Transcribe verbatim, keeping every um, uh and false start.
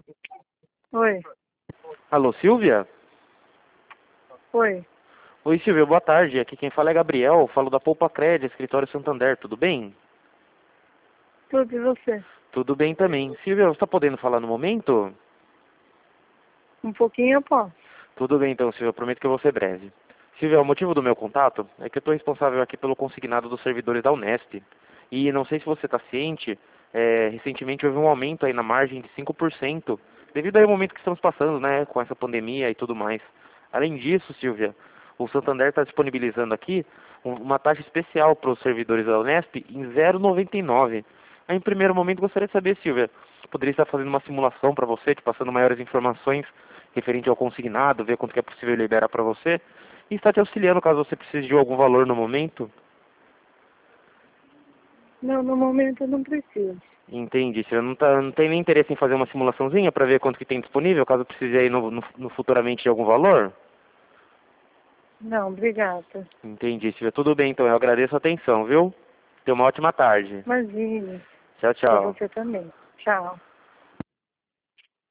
Oi, Alô, Silvia? oi, Oi, Silvia, boa tarde. Aqui quem fala é Gabriel, falo da Poupa Crédito, Escritório Santander, tudo bem? tudo e você? Tudo bem também. Silvia, você está podendo falar no momento? Um pouquinho eu posso. Tudo bem então, Silvia, prometo que eu vou ser breve. Silvia, o motivo do meu contato é que eu estou responsável aqui pelo consignado dos servidores da Unesp. E não sei se você está ciente, é, recentemente houve um aumento aí na margem de cinco por cento, devido ao momento que estamos passando, né, com essa pandemia e tudo mais. Além disso, Silvia, o Santander está disponibilizando aqui um- uma taxa especial para os servidores da Unesp em zero vírgula noventa e nove. Aí, em primeiro momento, gostaria de saber, Silvia, poderia estar fazendo uma simulação para você, te passando maiores informações referente ao consignado, ver quanto que é possível liberar para você, e está te auxiliando caso você precise de algum valor no momento. Não, no momento eu não preciso. Entendi. Você não, tá, não tem nem interesse em fazer uma simulaçãozinha para ver quanto que tem disponível, caso precise aí no, no, no futuramente de algum valor? Não, obrigada. Entendi, Silvia. Tudo bem, então. Eu agradeço a atenção, viu? Tenha uma ótima tarde. Imagine, Tchau, para tchau. você também. Tchau.